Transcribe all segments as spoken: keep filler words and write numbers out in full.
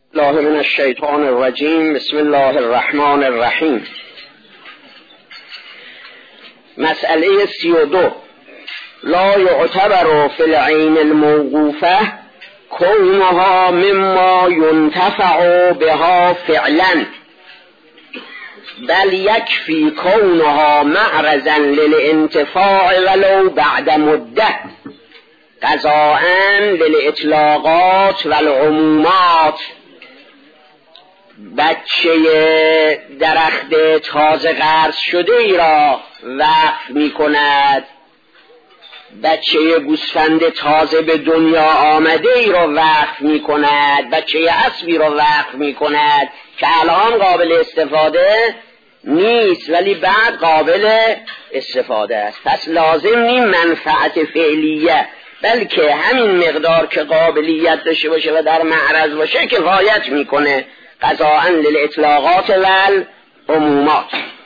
الله من الشیطان الرجیم. بسم الله الرحمن الرحیم. مسئله سی و دو. لا یعتبر فی العین الموقوفه کونها مما ینتفع بها فعلا بل یکفی کونها معرضا للانتفاع ولو بعد مده قضاء للاطلاقات والعمومات. بچه درخت تازه غرس شده ای را وقف می کند، بچه گوسفند تازه به دنیا آمده ای را وقف می کند، بچه اسبی را وقف می کند که الان قابل استفاده نیست ولی بعد قابل استفاده است. پس لازم نیست منفعت فعلیه، بلکه همین مقدار که قابلیت داشته باشه و در معرض باشه کفایت میکنه. قضاء للاطلاقات والعمومات.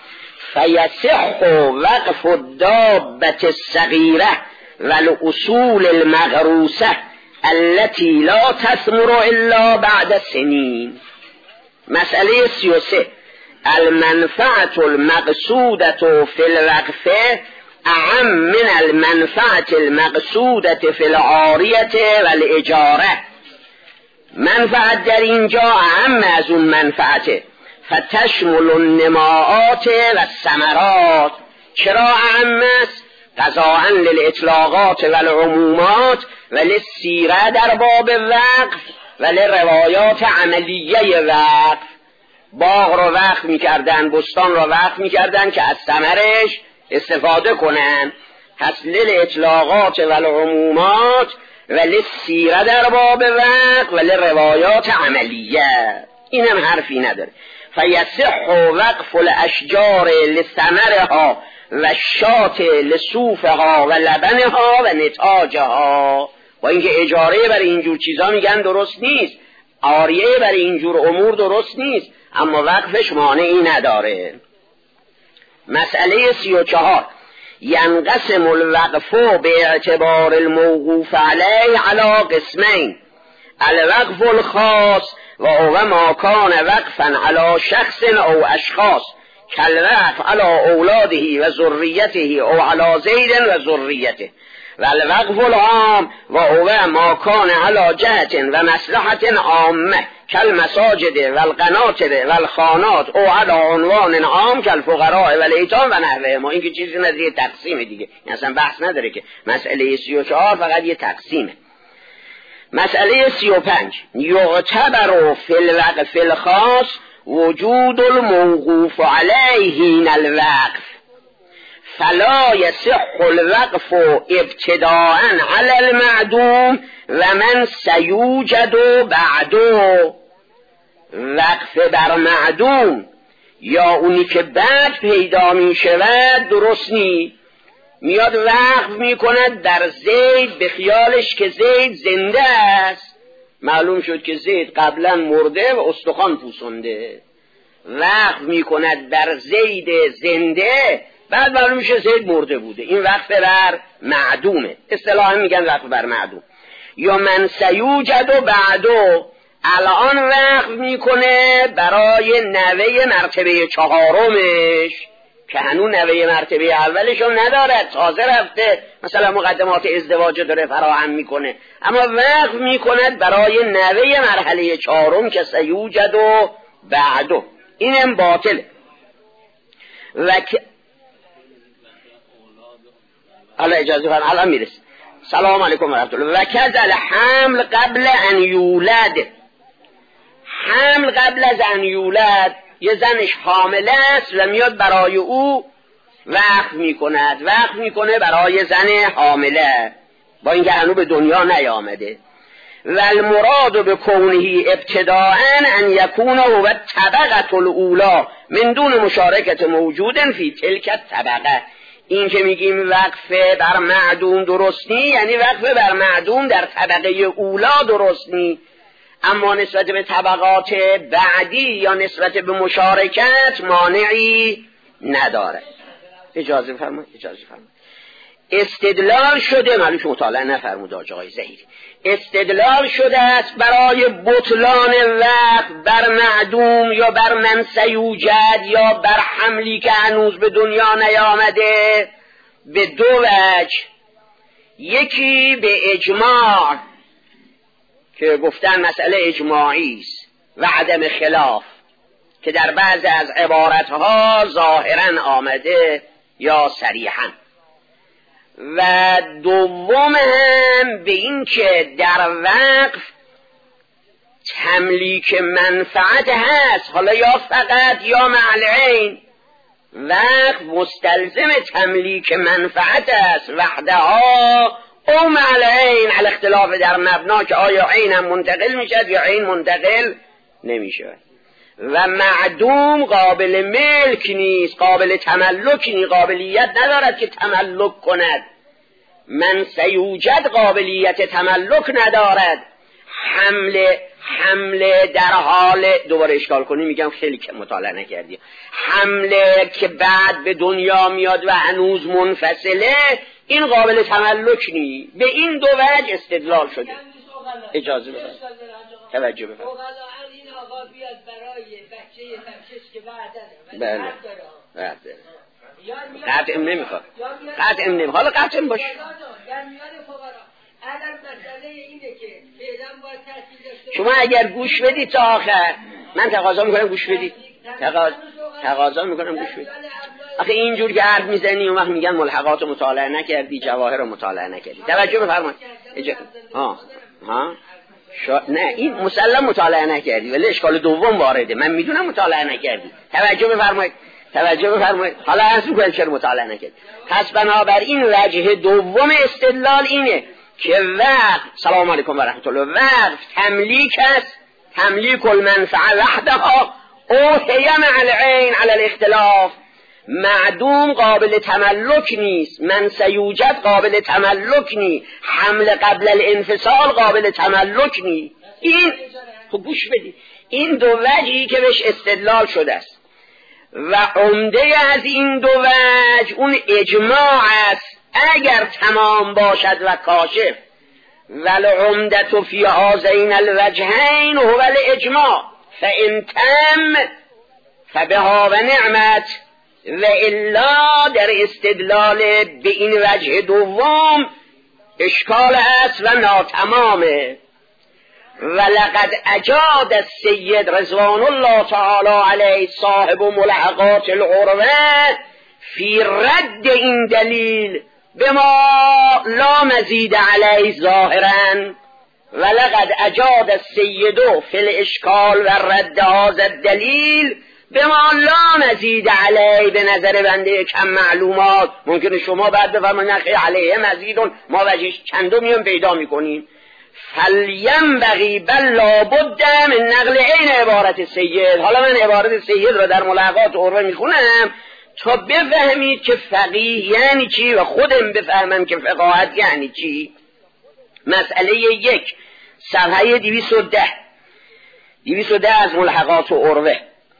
فیصح وقف الدابة الصغیره والاصول المغروسه التي لا تثمر الا بعد سنین. مسئله سی و سه. المنفعة المقصودة في الوقف اعم من المنفعة المقصودة في العاریة والاجاره. منفعت در اینجا اهم از اون منفعته. فتشمل النماعات و الثمرات. چرا اهم است؟ قضاء للاطلاقات والعمومات وللسیره در باب وقف ولروایات عملیه وقف. باغ رو وقف میکردن، بستان رو وقف میکردن که از ثمرش استفاده کنن. پس للاطلاقات والعمومات وللسیره در باب وقف ولروایات عملیه. اینم حرفی نداره. فیصح وقف الاشجار لثمرها و الشاة لصوفها و لبنها و نتاجها. با اینکه اجاره برای اینجور چیزا میگن درست نیست، عاریه برای اینجور امور درست نیست، اما وقفش مانعی نداره. مسئله سی و چهار. ینقسم الوقف باعتبار الموقوف علیه علی قسمین. الوقف الخاص و هو ما کان وقفا علی شخص او اشخاص کالوقف علی اولاده و ذریته او علی زید و ذریته. و الوقف العام و هو ما کان علی جهت و مصلحت عامه کالمساجد و القناطر و الخانات او علی عنوان عام کالفقراء و الیتام و نحوه. ما این که چیزی نداره، یه تقسیم دیگه، اصلا بحث نداره که. مسئله سی و چهار فقط یه تقسیمه. مسئله سی و پنج. یعتبر فی الوقف الخاص وجود الموقوف علیه الوقف فلا یصح الوقف ابتداء علی المعدوم و من سیوجد بعده. وقف بر معدوم یا اونی که بعد پیدا می شود درست نی. میاد وقف می کند در زید به خیالش که زید زنده است. معلوم شد که زید قبلا مرده و استخوان پوسنده. وقف می کند در زید زنده، بعد معلوم میشه زید مرده بوده. این وقف بر معدومه. اصطلاحا میگن وقف بر معدوم. یا من سیوجد و بعدو، الان وقف میکنه برای نوه مرتبه چهارمش که هنوز نوه مرتبه اولش هم نداره، تازه رفته، مثلا مقدمات ازدواج داره فراهم میکنه، اما وقف میکند برای نوه مرحله چهارم که سیوجد و بعدو. اینم باطله. و حالا اجازه فرم الان میرسه. سلام علیکم و رحمت الله. و کذل حمل قبل ان یولد. حمل قبل از ان یولد، یه زنش حامله است و میاد برای او وقف میکند. وقف میکنه برای زن حامله با اینکه هنوز به دنیا نیامده. و المراد به کونه ابتداء ان یکون هو طبقه الاولا من دون مشارکت موجود فی تلک طبقه. این که میگیم وقف بر معدوم درست نی، یعنی وقف بر معدوم در طبقه اولا درست نی، اما نسبت به طبقات بعدی یا نسبت به مشارکت مانعی نداره. اجازه فرمایید اجازه فرمایید استدلال شده، معلومش مطالعه نفرمود آقای ظهیری، استدلال شده است برای بطلان وقف بر معدوم یا بر من سیوجد یا بر حملی که هنوز به دنیا نیامده به دو وجه. یکی به اجماع که گفتن مسئله اجماعی است و عدم خلاف که در بعض از عبارتها ظاهرا آمده یا صریحا، و دوم هم به این که در وقف تملیک منفعت هست، حالا یا فقط یا مع العین. وقف مستلزم تملیک منفعت است وحدها او مع العین، علی اختلاف در مبنا که آیا عین هم منتقل میشد یا عین منتقل نمیشد. و معدوم قابل ملک نیست، قابل تملک نیست، قابلیت ندارد که تملک کند. من سیوجد قابلیت تملک ندارد. حمل حمله در حال، دوباره اشکال کنی میگم خیلی که مطالعه نکردی، حمله که بعد به دنیا میاد و هنوز منفصله، این قابل تملک نیست. به این دو وجه استدلال شده. اجازه بده توجه بفرمایید. این آقا بیاد برای بچه تمشش که بعدن بله بله قطع ام نمیخواد، قطع ام نمیخواد، حالا قطع ام باشه. در میان فقرا الان مسئله اینه که فعلا باید تحصیل داشته. شما اگر گوش بدید تا آخر، من تقاضا میکنم گوش بدید، تقاضا تقاضا میکنم گوش بدید. آخه اینجور که حرف میزنی اون وقت میگن ملحقات رو مطالعه نکردی، جواهر رو مطالعه نکردی. توجه بفرمایید. اجا... ها ها شا... نه این مسلم مطالعه نکردی، ولی اشکال دوم وارده. من میدونم مطالعه نکردی. توجه بفرمایید. توجه بفرمایید. حالا عرض میکنم چرا مطالعه نکردی. پس بنابراین وجه دوم استدلال اینه که وقت، سلام علیکم و رحمت الله، وقت تملیک است، تملیک المنفعه وحدها او هی مع العین علی الاختلاف. معدوم قابل تملک نیست، من سیوجد قابل تملک نیست، حمل قبل الانفصال قابل تملک نیست. این خب گوش بدید، این دو وجهی که بهش استدلال شده است و عمده از این دو وجه اون اجماع است اگر تمام باشد و کاشف. والعمدة فی هذین الوجهین هو الاجماع فان تم فبها و نعمت، و الا در استدلال به این وجه دوم اشکال است و ناتمامه. ولقد اجاد السید رضوان الله تعالی علیه صاحب ملحقات العروة فی رد این دلیل بما لا مزید علیه ظاهرا. ولقد اجاد السید فی الاشکال و رد هذا الدلیل بما لا مزید علیه. به نظر بنده کم معلومات ممکنه شما بعد بفرمایید نخیر علیه مزیدون، ما وجهش چندمیم پیدا میکنیم. فلینبغی بل لابد من نقل این عبارت سید. حالا من عبارت سید را در ملاقات عروه میخونم تا بفهمید که فقیه یعنی چی و خودم بفهمم که فقاهت یعنی چی. مسئله یک، صفحه دویست و ده دویست و ده از ملحقات عروه.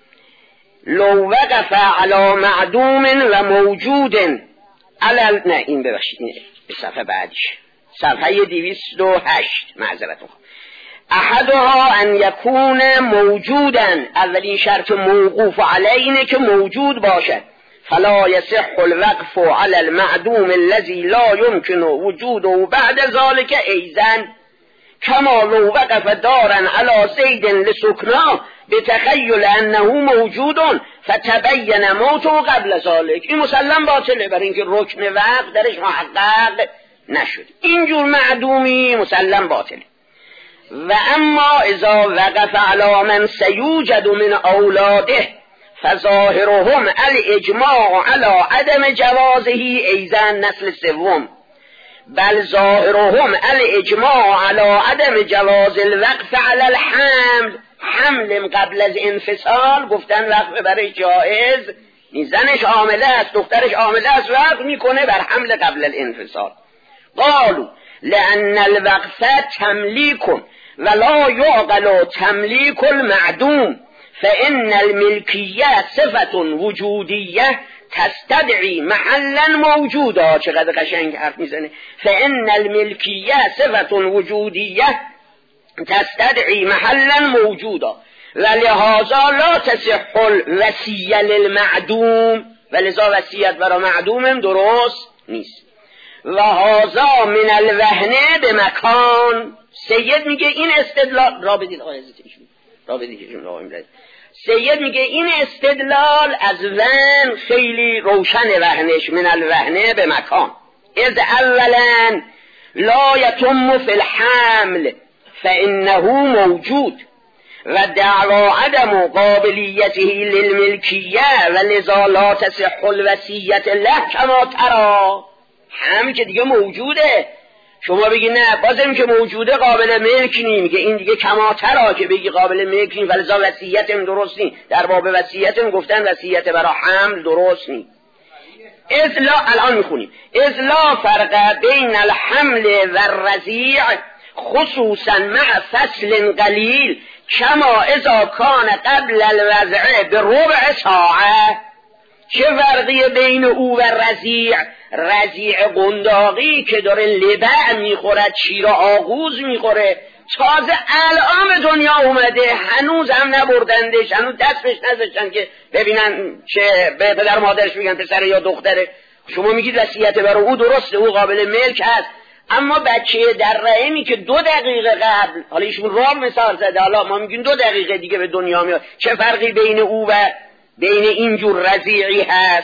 لو وقف علی معدوم و موجود علل، نه این ببخشید به صفحه بعدش، صفحه دویست و هشت معذرتون. احدها ان یکون موجودا، اولین شرط موقوف علیه اینه که موجود باشد. فلا یصح الوقف علی المعدوم الذي لا يمكن وجوده بعد ذلك ایضا کما لو وقف دارا علی زید لسکناه بتخیل انه موجود فتبین موته قبل ذلك. این مسلم باطله برای اینکه رکن وقف درش محقق نشد. اینجور معدومی مسلم باطله. و اما اذا وقف علی من سیوجد من اولاده فظاهرهم الاجماع علی عدم جوازه ایضا نسل سوم، بل ظاهرهم الاجماع علی عدم جواز الوقف علی الحمل. حمل قبل از انفصال گفتن وقف برای جائز، زنش حامله است دخترش حامله است وقف میکنه بر حمل قبل الانفصال. قالوا لأن الوقف تملیک ولا يعقل تملیک المعدوم فإن الملكية صفة وجودية تستدعی محلا موجودا. چقدر قشنگ حرف میزنه. فان الملکیه صفت وجودیه تستدعی محلا موجودا و لهذا لا تصح الوصیه للمعدوم، و لذا وصیت برای معدومم درست نیست. و هذا من الوهنه به مکان. سید میگه این استدلال را بدید آقای عزیزشون را بدید آقای میلاد. سید میگه این استدلال از وهن خیلی روشن وهنش. من الوهنه به مکان. اذ اولا لا یتم فی الحمل فانه موجود و دعوا عدم قابلیته للملکیه و لذا لا تصح الوصیه له کما ترى. همین که دیگه موجوده، شما بگی نه بازم که موجوده قابل ملک نی، میگه این دیگه کما ترى که بگی قابل ملک نی و لذا وصیت درست نی. در باب وصیت گفتن وصیت برای حمل درست نی. اذ لا، الان میخونیم، اذ لا فرق بین الحمل و الرضیع خصوصا مع فصل قلیل کما اذا کان قبل الوضع به ربع ساعه. چه فرقی بین او و رضیع؟ رضیع قنداقی که داره لبع میخورد، شیر آغوز میخوره، تازه الان به دنیا اومده، هنوز هم نبردندش، هنوز دست بهش نذاشتن که ببینن چه به پدر مادرش بگن پسر یا دختره. شما میگید وصیت برای او درسته، او قابل ملک هست، اما بچه در رحمی که دو دقیقه قبل، حالا ایشون راه مثال زده، حالا ما میگیم دو دقیقه دیگه به دنیا میاد، چه فرقی بین او و بین اینجور رضیعی هست؟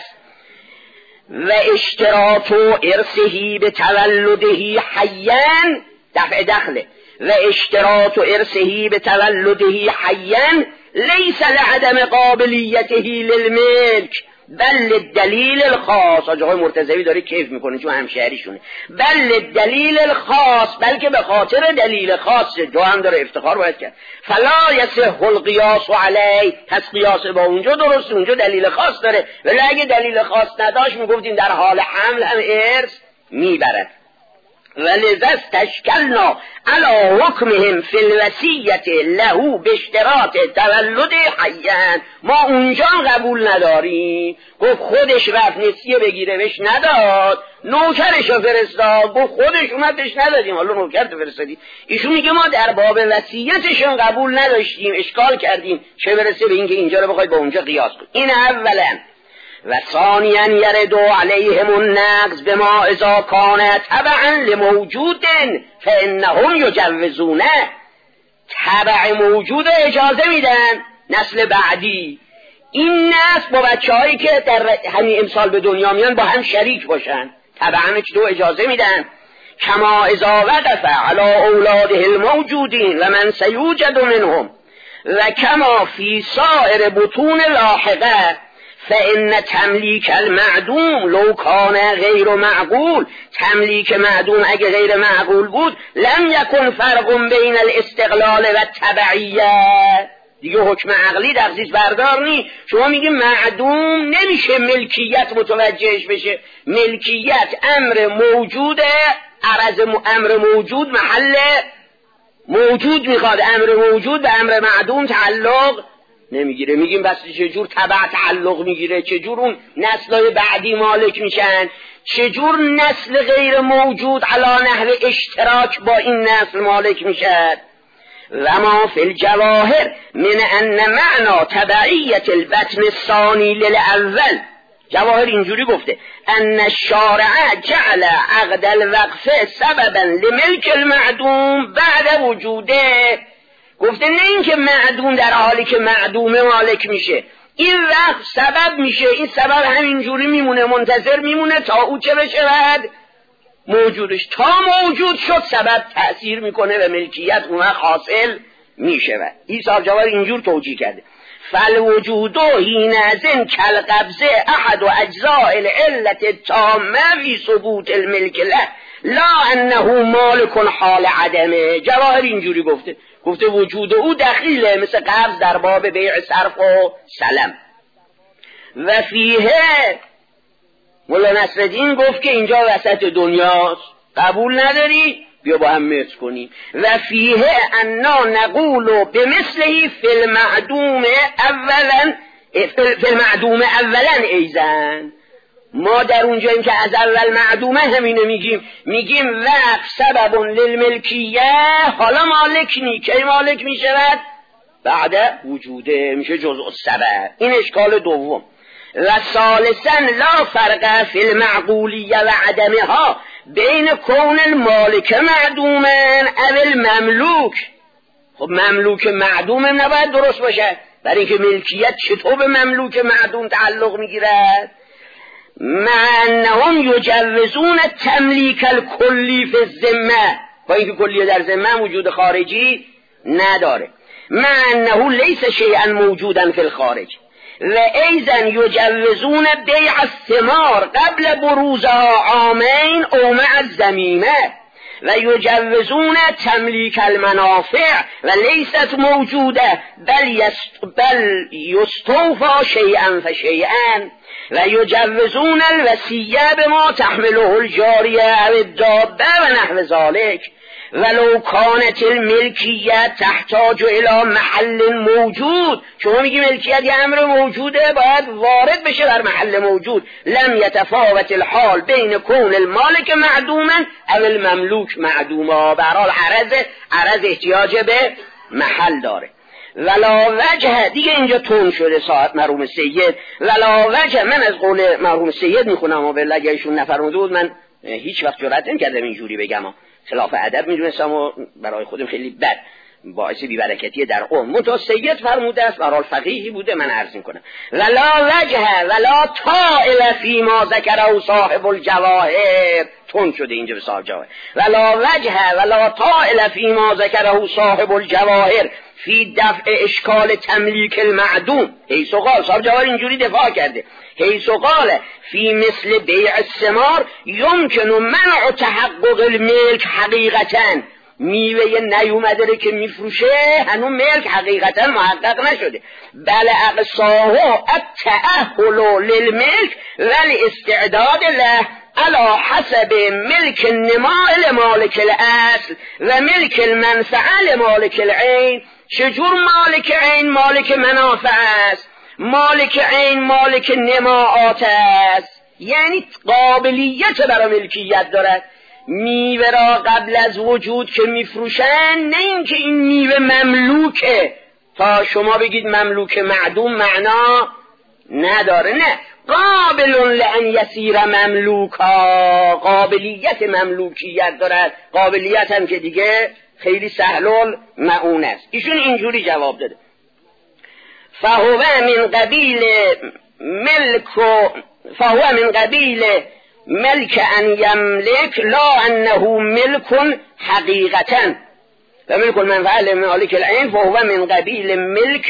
و اشتراط و ارثهی به تولدهی حیان دفع دخله و اشتراط و ارثهی به تولدهی حیان لیس لعدم قابلیته للملک بل دلیل الخاص. آقای مرتضوی داره کیف میکنه چون همشهریشونه. بل دلیل الخاص، بلکه به خاطر دلیل خاص. جو هم داره افتخار باید کرد. فلا یصح القیاس علیه، پس قیاس با اونجا درسته، اونجا دلیل خاص داره، ولی اگه دلیل خاص نداشت میگفتیم در حال حمل هم ارث میبرد. ولذا استشکلنا علی حکمهم فی الوصیة له باشتراط تولد حیان. ما اونجا قبول نداریم. گفت خودش رفت نسیه بگیره بهش نداد، نوکرشو فرستاد، گفت خودش اومد بهش ندادیم، حالا نوکر تو فرستادی. ایشون میگه ما در باب وصیتشون قبول نداشتیم، اشکال کردیم، چه برسه به اینکه اینجا رو بخواید با اونجا قیاس کنید. این اولا. و ثانیا یرد علیهم النقض بما اذا کان تبعا لموجود فانهم یجوزونه. تبع موجود اجازه میدن، نسل بعدی. این نسل با بچه هایی که در همین امسال به دنیا میان با هم شریک باشن، تبعا دو اجازه میدن. کما اذا وقف علی اولاده الموجودین و من سیوجد منهم و کما فی سائر بطون لاحقه فإن تملیک المعدوم لو کان غیر معقول. تملیک معدوم اگه غیر معقول بود لم یکن فرق بین الاستقلال و تبعیه. دیگه حکم عقلی در زیست بردار نی. شما میگی معدوم نمیشه ملکیت متوجهش بشه. ملکیت امر موجوده، عرض امر موجود محل موجود میخواد. امر موجود به امر معدوم تعلق نمیگیره. میگیم بس چجور تبع تعلق میگیره، چجور اون نسلای بعدی مالک میشن، چجور نسل غیر موجود علا نحو اشتراک با این نسل مالک میشد. و ما فی الجواهر من ان معنا تبعیت البطن الثانی للاول. جواهر اینجوری گفته ان الشارع جعل عقد الوقف سببا لملک المعدوم بعد وجوده. گفته نه این که معدوم در حالی که معدومه مالک میشه، این وقت سبب میشه. این سبب همینجوری میمونه، منتظر میمونه تا او چه بشود موجودش. تا موجود شد سبب تأثیر میکنه و ملکیت اون حاصل میشه. عیسی جواب اینجور توجیه کرده. فالوجود حینئذ کالقبضه احد اجزاء العلة التامه فی ثبوت الملک له لا انه مالک حال عدمه. جواهر اینجوری گفته، گفته وجود او دخیله مثل قبض در باب بیع صرف و سلم. و فیه مولا نصرالدین گفت که اینجا وسط دنیاست، قبول نداری بیا با هم مرج کنیم. و فیه انا نقول بمثله فی المعدوم اولا فی المعدوم اولا ایزن. ما در اونجاییم که از اول معدومه همینه میگیم، میگیم وقف سبب للملکیه، حالا مالک نی، کی مالک میشود؟ بعد وجوده، میشه جزء السبب. این اشکال دوم. و ثالثا لا فرق فی المعقولیه و عدمها بین کون المالک معدوما او المملوک. خب مملوک معدوم نباید درست باشه، برای اینکه ملکیت چطور به مملوک معدوم تعلق میگیرد؟ مع انهم یجوزون تملیک الکلی فی الذمه، با اینکه کلیه در ذمه وجود خارجی نداره. مع انه لیس شیئا موجودا فی الخارج و ایضا یجوزون بیع الثمار قبل بروزها عامین او مع الذمیمه و یجوزون تملیک المنافع و لیست موجوده بل, یست بل یستوفا شیئا فشیئا و یجوزون الوصیه بما تحمله الجاریه او الدابه و نحو ذلك ولو کانت الملکیت تحتاج الى محل موجود. شما میگی ملکیت یه امر موجوده، باید وارد بشه در محل موجود. لم یتفاوت الحال بین کون المالک معدوما او المملوک معدوما. به هر حال عرض عرض احتیاج به محل داره. ولا وجه، دیگه اینجا تون شده صاحب مرحوم سید، ولا وجه. من از قول مرحوم سید میخونم و بالله اگه ایشون نفرموده بود من هیچ وقت جرئت نمی‌کردم اینجوری بگم، خلاف ادب میدونستم و برای خودم خیلی بد، باعث بی‌برکتی در قوم. منتها سید فرموده است، برای فقیهی بوده، من عرض میکنم ولا وجه ولا طائل فی ما ذکره صاحب الجواهر. تون شده اینجا به صاحب جواهر. ولا وجه ولا طائل فی ما ذکره صاحب الجواهر فی دفع اشکال تملیک المعدوم. حیث قال، صاحب جواهر اینجوری دفاع کرده، حیث قال فی مثل بیع الثمار یمکن منع تحقق الملک حقیقتا. میوه نیومده که میفروشه هنوز ملک حقیقتا محقق نشده. بل اقصاه التأهل للملک ولی استعداد له على حسب ملک النماء لمالک الاصل و ملک المنفعه لمالک العین. چجور مالک عین مالک منافع است، مالک عین مالک نماعات است، یعنی قابلیت برای ملکیت دارد. میوه را قبل از وجود که میفروشن، نه اینکه این میوه مملوکه تا شما بگید مملوک معدوم معنا نداره، نه، قابل لان یسیر مملوکا، قابلیت مملوکیت دارد. قابلیت هم که دیگه خیلی سهل المعون است. ایشون اینجوری جواب داده فهو من قبیل ملک و فهو من قبیل ملک ان یملک لا انه ملک حقیقتا و ملک المنفعه مالک العین فهو من قبیل ملک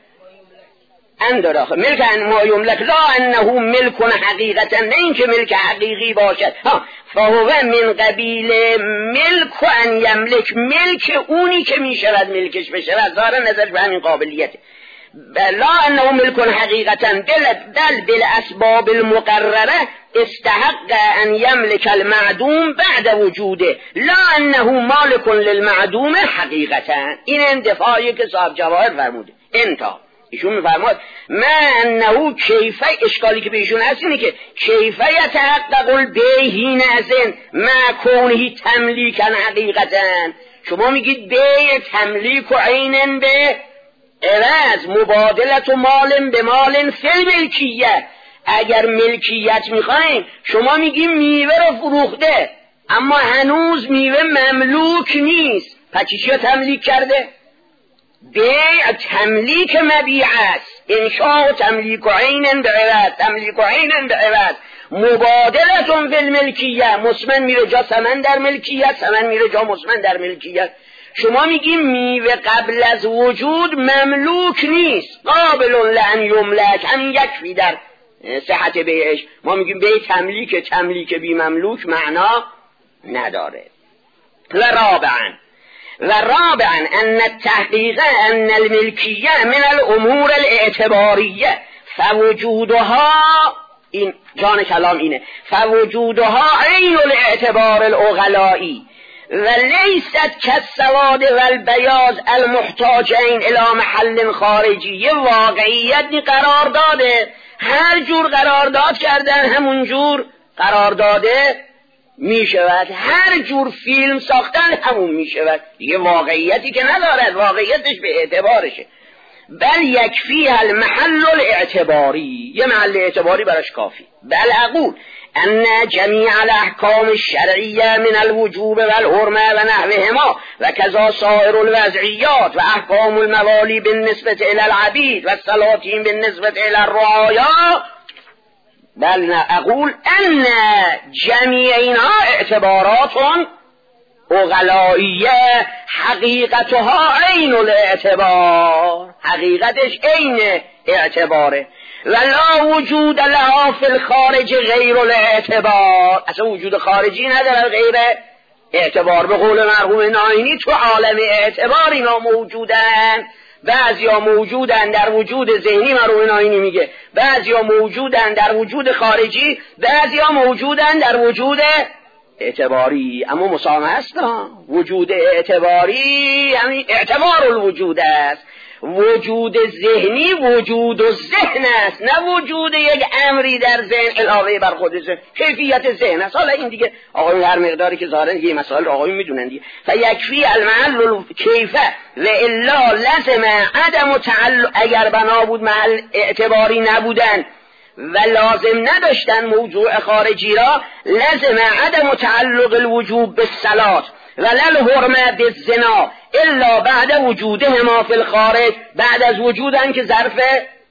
ان داره ملک ان ما یملک لا انه ملک حقیقتا، نه اینکه ملک حقیقی باشد. ها فهو من قبیل ملک ان یملک، ملک اونی که میشود ملکش بشه و ظاهر نظرش به همین قابلیته. لا انه ملک حقیقتا بل بل بالاسباب المقرره استحق ان یملک المعدوم بعد وجوده لا انه مالک للمعدوم حقیقتا. این اندفاعی که صاحب جواهر فرموده. انتا ایشون میفرماد ما انه کیفه، اشکالی که به ایشون هست اینه که کیفه یتحقق البیع نازن ما کونه تملیکا حقیقتا. شما میگید بیع تملیک و عینن به عوض، مبادلت و مال به مال فی ملکیه. اگر ملکیت میخوایم شما میگیم میوه رو فروخته اما هنوز میوه مملوک نیست، پس چی تملیک کرده؟ بیع تملیک مبیع است. انشاء تملیک و عینن به عوض، تملیک و عینن به عوض. مبادلتون فی الملکیه، مسمن میره جا ثمن در ملکیت، ثمن میره جا مسمن در ملکیت. شما میگیم میوه قبل از وجود مملوک نیست، قابل لان یملک، همین یکفی در صحت بیعش. ما میگیم بیع تملیک، تملیک بی مملوک معنا نداره. و رابعا و رابعا ان التحقیق ان الملکیه من الامور الاعتباریه فوجودها، این جان کلام اینه، فوجودها عین الاعتبار الاغلایی و لیست کالسواد و البیاض المحتاجین الى محل خارجی. واقعیت قرار داده هر جور قرارداد کردن همون جور قرارداده می شود، هر جور فیلم ساختن همون می شود دیگه، واقعیتی که ندارد، واقعیتش به اعتبارشه. بل یکفی المحل الاعتباری، یه محل اعتباری براش کافی. بل اقول ان جمیع الاحکام الشرعیه من الوجوب والحرمه و نحوهما و کذا سائر الوضعیات و احکام الموالی بالنسبه الى العبید و السلاطین بالنسبه الى الرعایا. بل اقول ان جمیع اینها اعتبارات اغلائیه حقیقتها عین الاعتبار، حقیقتش عین اعتباره. ولا وجود لها فی الخارج غیر الاعتبار، اصلا وجود خارجی نداره غیر اعتبار. به قول مرحوم ناینی تو عالم اعتبار اینا موجودن، بعضی ها موجودن در وجود ذهنی، مرحوم ناینی میگه بعضی ها موجودن در وجود خارجی، بعضی ها موجودن در وجود اعتباری. اما مسامحه است، وجود اعتباری همین اعتبار الوجود است، وجود ذهنی وجود و ذهن است، نه وجود یک امری در ذهن علاوه بر خود ذهن، کیفیت ذهن است. حالا این دیگه آقایون هر مقداری که ظاهرا یه مسائل آقایون میدونن دیگه. فیکفی المحل کیفه و الا لازم عدم تعلق، اگر بنا بود محل اعتباری نبودن و لازم نداشتن موضوع خارجی را، لازم عدم تعلق الوجوب بالصلات و للحرمه بالزنا الا بعد وجودهما فی الخارج، بعد از وجودن که ظرف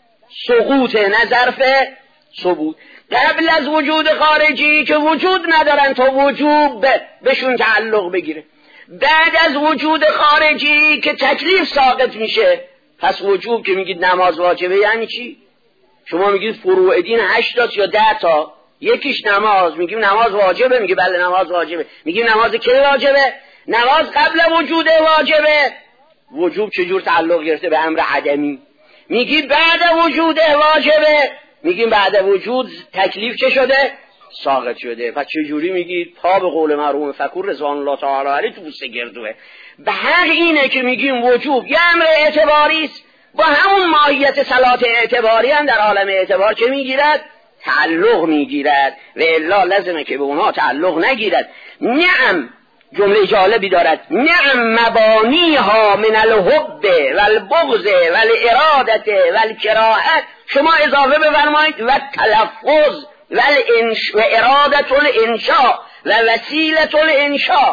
سقوط نه ظرف ثبوت. قبل از وجود خارجی که وجود ندارن تا وجوب بهشون تعلق بگیره، بعد از وجود خارجی که تکلیف ساقط میشه. پس وجوب که میگید نماز واجبه یعنی چی؟ شما میگید فروع دین هشت تا یا ده تا، یکیش نماز، میگیم نماز واجبه، میگه بله نماز واجبه، میگیم نماز کی واجبه؟ نماز قبل وجود واجبه. وجوب چجور تعلق گرفته به امر عدمی؟ میگی بعد وجود واجبه، میگیم بعد وجود تکلیف چه شده؟ ساقط شده. پس چجوری میگید پا به قول مرحوم فکور رضوان الله تعالی علیه تو بوسه گردوه؟ به حق اینه که میگیم وجوب یه امر اعتباری است، با همون ماهیت صلات اعتباری هم در عالم اعتبار چه میگیرد؟ تعلق میگیرد و الا لازمه که به اونها تعلق نگیرد. نعم، جمله جالبی دارد، نعم مبانیها من الحب و البغض و الارادت و الکراهت، شما اضافه بفرمایید و تلفظ و, الانش و ارادت الانشاء و وسیلت الانشاء.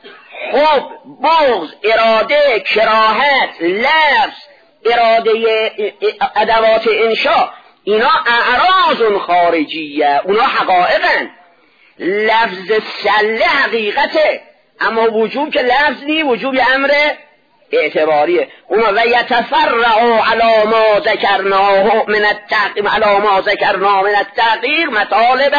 حب، بغض، اراده، کراهت، لفظ، اراده، ادوات انشاء، اینا اعراض خارجیه، اونا حقائقن. لفظ سله حقیقته، اما وجوب که لفظ نی، وجوب یه امر اعتباریه. اونا و یتفرع علی ما ذکرناه من التحقیق، علی ما ذکرناه من التحقیق مطالب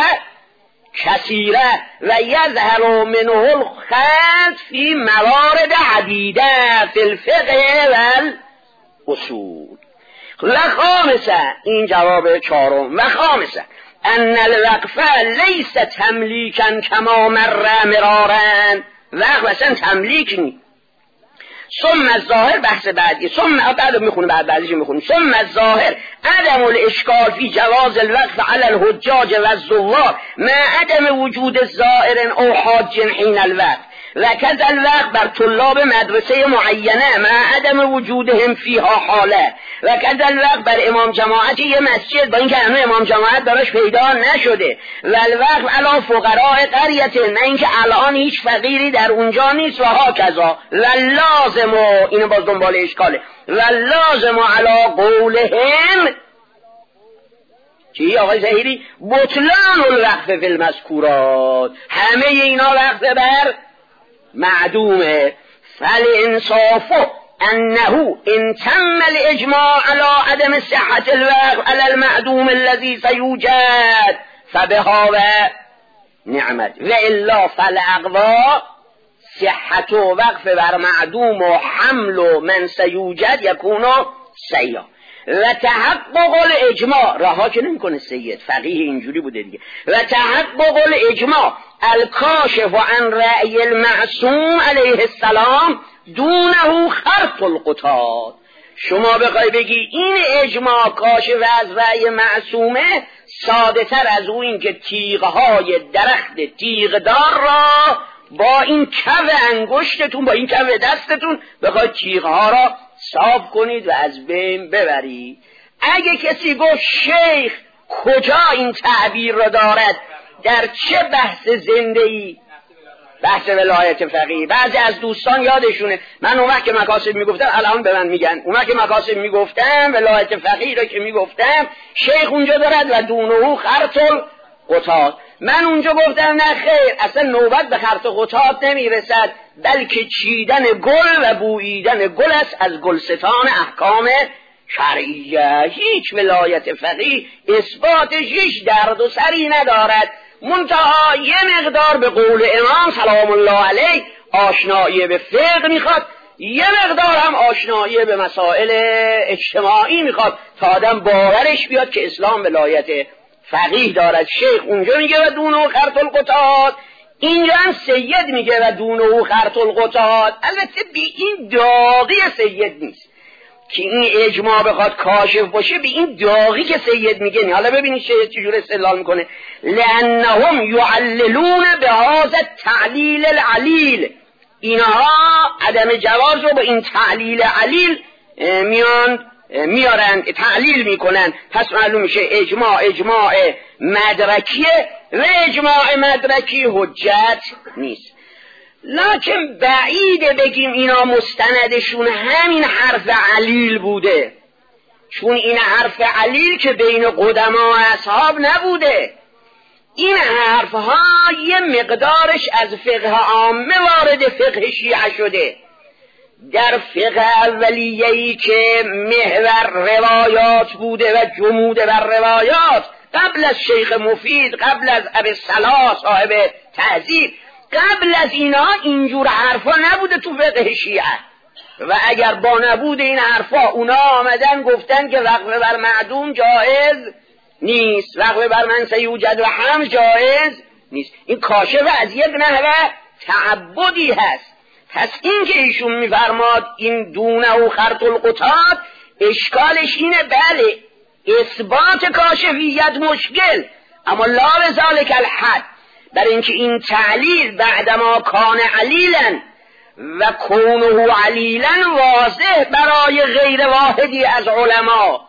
کثیره و یظهر منه الخلط فی موارد عدیده فی الفقه والاصول. و خامسه، این جواب چهارم، و خامسه ان الوقف لیس تملیکا کما مر مرارا، وقف اصلا تملیک نی. ثم الظاهر، بحث بعدی، ثم بعد میخونه، بعد بعدیش میخونه، ثم الظاهر عدم الاشکال فی جواز الوقف علی الحجاج و الزوار مع عدم وجود زائر او حاج حین الوقف و کذا الوقف بر طلاب مدرسه معینه مع عدم وجودهم فیها حاله و کذا الوقف بر امام جماعت یه مسجد با اینکه هنوز امام جماعت دارش پیدا نشده و الوقف علی فقراء قریه، نه اینکه الان هیچ فقیری در اونجا نیست و ها کذا. و لازم، اینو باز دنبال اشکاله، و لازم علی قولهم چی آقای زهیری؟ بطلان الوقف فی المذکورات، همه اینا وقف بر معدومه. فالانصاف انه ان تم الاجماع على عدم صحة الوقف على المعدوم الذي سيوجد فبها و نعمت و الا فالاقوا صحة وقف بر معدوم و حمل من سيوجد يكون سیئا و تحقق الاجماع، رها که نمی کنه سید، فقیه اینجوری بوده دیگه. و تحقق الاجماع الکاشف عن رأی المعصوم علیه السلام دونه خرط القطاد. شما بخوای بگی این اجماع کاشف از رأی معصومه، ساده تر از او این که تیغهای درخت تیغدار را با این کف انگشتتون، با این کف دستتون بخواید تیغها را صاف کنید و از بین ببرید. اگه کسی گفت شیخ کجا این تعبیر را دارد، در چه بحث زنده‌ای؟ بحث ولایت فقیه. بعضی از دوستان یادشونه من اون وقت که مکاسب میگفتم، الان به من میگن اون وقت که مکاسب میگفتم ولایت فقیه را که میگفتم شیخ اونجا دارد و دونه خرطل قطعات. من اونجا گفتم نه خیر، اصلا نوبت به خرط و قطعات نمیرسد، بلکه چیدن گل و بوییدن گل است از گلستان احکام شرعیه. هیچ ولایت فقیه اثباتش هیچ درد و سری ندارد، منتها یه مقدار به قول امام سلام الله علیه آشنایی به فقه میخواد، یه مقدار هم آشنایی به مسائل اجتماعی میخواد تا آدم باورش بیاد که اسلام ولایت فقیه دارد. شیخ اونجا میگه و دونه و خرط القطعات، اینجا هم سید میگه و دونه و خرط القطعات. البته بی این داغی سید نیست که این اجماع بخواد کاشف باشه، به این داغی که سید میگه. حالا ببینید سید چجور استدلال میکنه. لانهم یعللون به هذا التعلیل العلیل، اینها عدم جواز رو با این تعلیل علیل میان میارن، تعلیل میکنن. پس معلوم میشه اجماع اجماع مدرکیه و اجماع مدرکی حجت نیست. لکن بعیده بگیم اینا مستندشون همین حرف علیل بوده، چون این حرف علیل که بین قدما اصحاب نبوده. این حرف ها یه مقدارش از فقه عامه وارد فقه شیعه شده. در فقه اولیه‌ای که محور روایات بوده و جمود بر روایات، قبل از شیخ مفید، قبل از ابی صلاح صاحب تهذیب، قبل از اینا اینجور حرفا نبوده تو فقه شیعه. و اگر با نبود این حرفا اونا آمدن گفتن که وقف بر معدوم جایز نیست، وقف بر من سیوجد و هم جایز نیست. این کاشف از یک نحوه تعبدی هست. پس این که ایشون میفرماد این دونه و خرط القطعات، اشکالش اینه بله اثبات کاشفیت مشکل، اما لا بذالک الحد، برای اینکه این تعلیل بعدما کان علیلا و کونه علیلا واضح برای غیر واحدی از علما،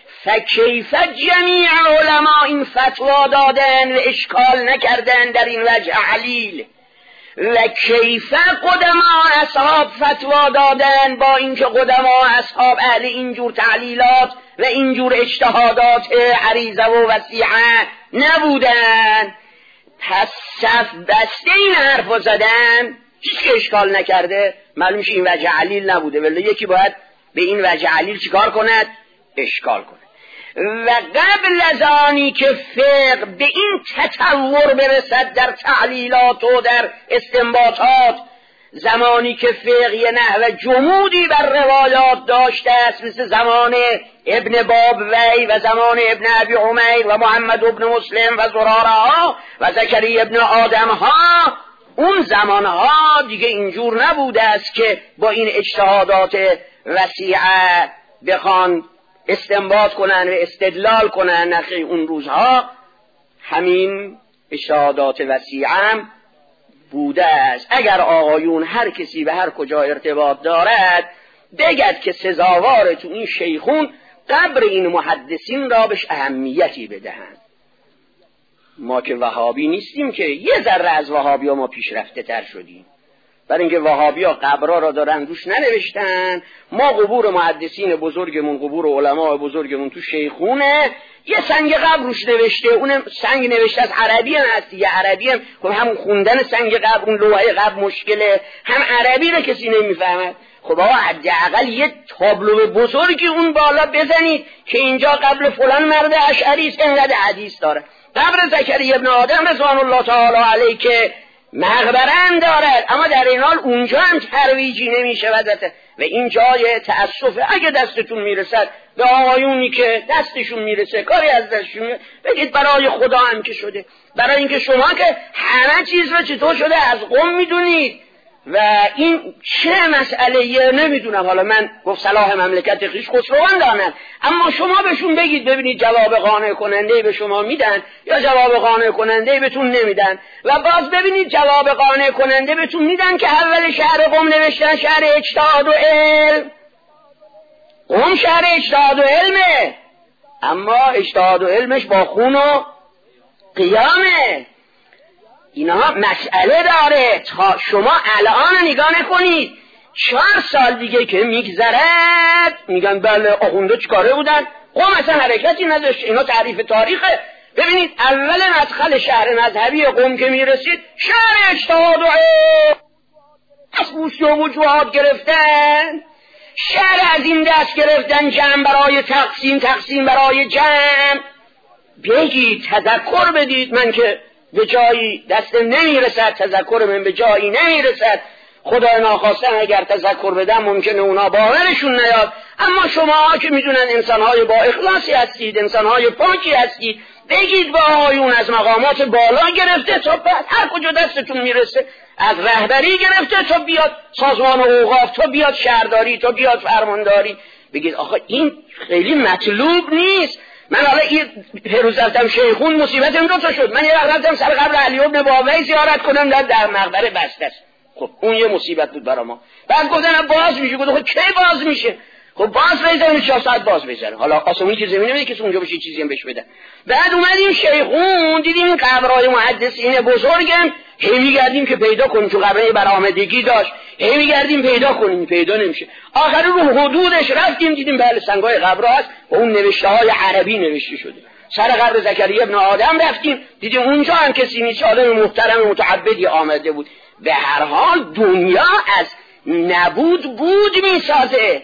فکیف جمیع علما این فتوا دادن و اشکال نکردن در این وجه علیل، و کیف قدما اصحاب فتوا دادن با اینکه قدما اصحاب اهل اینجور تعلیلات و اینجور اجتهادات عریضه و وسیعه نبودن. پس صف بسته این حرف زدن، هیچ که اشکال نکرده، معلوم میشه این وجه علیل نبوده، ولی یکی باید به این وجه علیل چیکار کند؟ اشکال کنه. و قبل از آنی که فقه به این تطور برسد در تعلیلات و در استنباطات، زمانی که فقه یه نحو جمودی بر روایات داشته است، مثل زمان ابن باب وی و زمان ابن ابی عمیر و محمد ابن مسلم و زراره ها و زکری ابن آدم ها، اون زمان ها دیگه اینجور نبوده است که با این اجتهادات وسیعه بخوان استنباط کنن و استدلال کنن. نخی اون روزها همین اجتهادات وسیعه هم بوده است. اگر آقایون هر کسی به هر کجا ارتباط دارد بگد که سزاوار تو این شیخون قبر این محدثین را بهش اهمیتی بدهند. ما که وهابی نیستیم که یه ذره از وهابی ها ما پیشرفته تر شدیم، برای اینکه وهابی ها قبرها را دارن روش ننوشتن. ما قبور محدثین بزرگمون، قبور علماء بزرگمون تو شیخونه یه سنگ قبر روش نوشته، اون سنگ نوشته از عربی هم هست دیگه، عربی هم خب همون خوندن سنگ قبر، اون لوحه قبر مشکله، هم عربی رو کسی نمیفهمد. خب آقا حداقل یه تابلو بزرگی اون بالا بزنید که اینجا قبل فلان مرد اشعری است اینقدر حدیث داره، قبر زکریا ابن آدم رضوان الله تعالی علیه که مقبره‌ام دارد، اما در این حال اونجا هم ترویجی نمیشه وضعیت. و این جای تأسفه. اگه دستتون میرسد به آقایونی که دستشون میرسه کاری از دستشون میرسه بگید برای خدا هم که شده، برای اینکه شما که همه چیز رو چطور شده از قم میدونید و این چه مسئله نمیدونم. حالا من گفت صلاح مملکت خویش خسروان داند، اما شما بهشون بگید ببینید جواب قانع کننده به شما میدن یا جواب قانع کننده بهتون نمیدن، و باز ببینید جواب قانع کننده بهتون میدن که اول شهر قم نوشتن شهر اجتهاد و علم. قم شهر اجتهاد و علمه، اما اجتهاد و علمش با خون و قیامه. اینها مسئله داره. تا شما الان نگاه نکنید، چهار سال دیگه که میگذرد میگن بله آخونده چکاره بودن، قم اصلا حرکتی نداشت. اینا تعریف تاریخه. ببینید اول مدخل شهر مذهبی قم که میرسید شهر اجتهاد و علم، از بوسی و وجوهات گرفتن، شهر از این دست گرفتن، جمع برای تقسیم، تقسیم برای جمع. بگید تذکر بدید، من که به جایی دست نمیرسد، تذکر من به جایی نمیرسد، خدا ناخواسته اگر تذکر بدم ممکنه اونا باورشون نیاد، اما شما که میدونن انسانهای با اخلاصی هستید، انسانهای پاکی هستید، بگید با آقایون از مقامات بالا گرفته تا بعد هر کجا دستتون میرسه، از رهبری گرفته تا بیاد سازمان اوقاف، تا بیاد شهرداری، تا بیاد فرمانداری، بگید آخه این خیلی مطلوب نیست. من حالا این پیروز رفتم شیخون، مصیبت این دو تا شد. من یه وقت رفتم سر قبر علی ابن بابی زیارت کنم، در در مقبره بسته است. خب اون یه مصیبت بود برای ما. بعد گفتن باز میشه، گفتم خب کی باز میشه؟ خب باز بزنیم چهار ساعت باز بزنه. حالا آسمونی که زمینه میده که اونجا بشه چیزی هم بهش بدن. بعد اومدیم شیخون، دیدیم این قبرهای محدثین بزرگم، هی میگردیم که پیدا کنیم، چون قبره برآمدگی داشت، هی میگردیم پیدا کنیم، پیدا نمیشه. آخر رو حدودش رفتیم، دیدیم بله سنگای قبر هست و اون نوشته های عربی نوشته شده. سر قبر زکریا ابن آدم رفتیم، دیدیم اونجا هم کسی نیست، آدم محترم متعبدی آمده بود. به هر حال دنیا از نبود بود میسازه.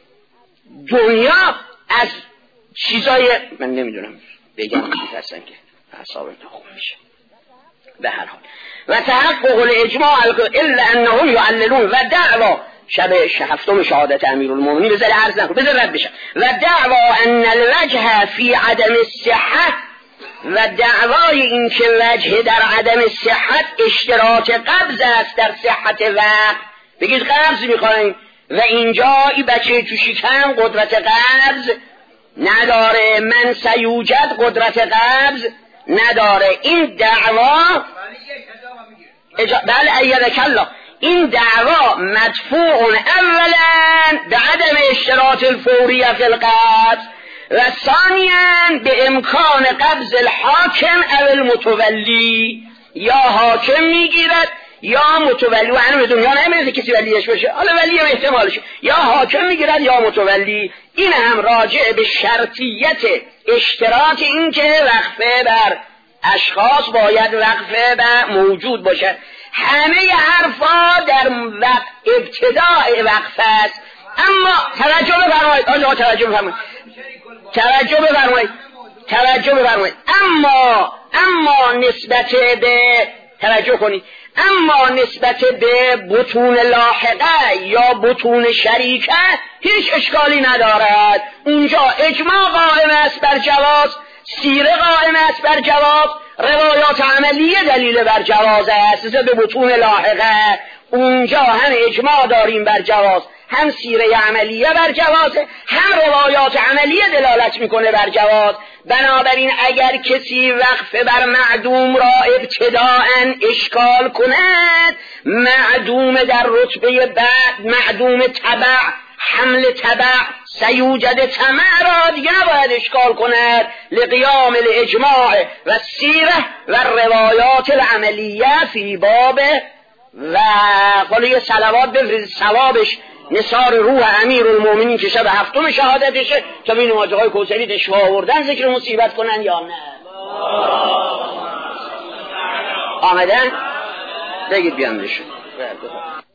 دنیا از چیزای من نمیدونم بگم هستن که حساب خوب میشه. به هر حال و تحقق الاجماع الا انهم يعللون و دعوا شب هفتم شهادت امیرالمومنین بذار عرض نکن بذار رد بشم و دعوا ان الوجه فی عدم الصحه و دعوای این که وجه در عدم صحت اشتراط قبض است در صحت وقت. بگید قبض میخوایم و اینجا این بچه تو شکم قدرت قبض نداره، من سیوجد قدرت قبض نداره. این دعوا اجا... بله ایدک الله، این دعوا مدفوع اولا به عدم اشتراط الفوریه فی القبض و ثانیا به امکان قبض الحاکم او المتولی. یا حاکم میگیرد یا متولی، و هنوز دنیا نمیرسه کسی ولیش باشه، حالا ولی هم احتمالشه، یا حاکم میگیرد یا متولی. این هم راجع به شرطیت اشتراط این که وقفه بر اشخاص باید وقفه بر موجود باشه. همه حرفا در وقت ابتداء وقفه است. اما توجه بفرمایید آنجا توجه بفرمایید توجه بفرمایید توجه بفرمایید اما اما نسبت به توجه کنید اما نسبت به بطون لاحقه یا بطون شریکه هیچ اشکالی ندارد. اونجا اجماع قائم است بر جواز، سیره قائم است بر جواز، روایات عملیه دلیل بر جواز است. به بطون لاحقه اونجا هم اجماع داریم بر جواز، هم سیره عملیه بر جواز، هم روایات عملیه دلالت میکنه بر جواز. بنابراین اگر کسی وقف بر معدوم را ابتداء اشکال کند، معدوم در رتبه بعد، معدوم تبع، حمل تبع، سیوجد طمع را دیگه نباید اشکال کند لقیام الاجماع و سیره و روایات العملیه فی باب. و حالا یه صلوات بفرید ثوابش نثار روح امیرالمومنین که شب هفتم شهادتشه تا ببینیم آقای کوثری دشوا آوردن ذکر مصیبت کنن یا نه. آمدن بگید بیان بشون.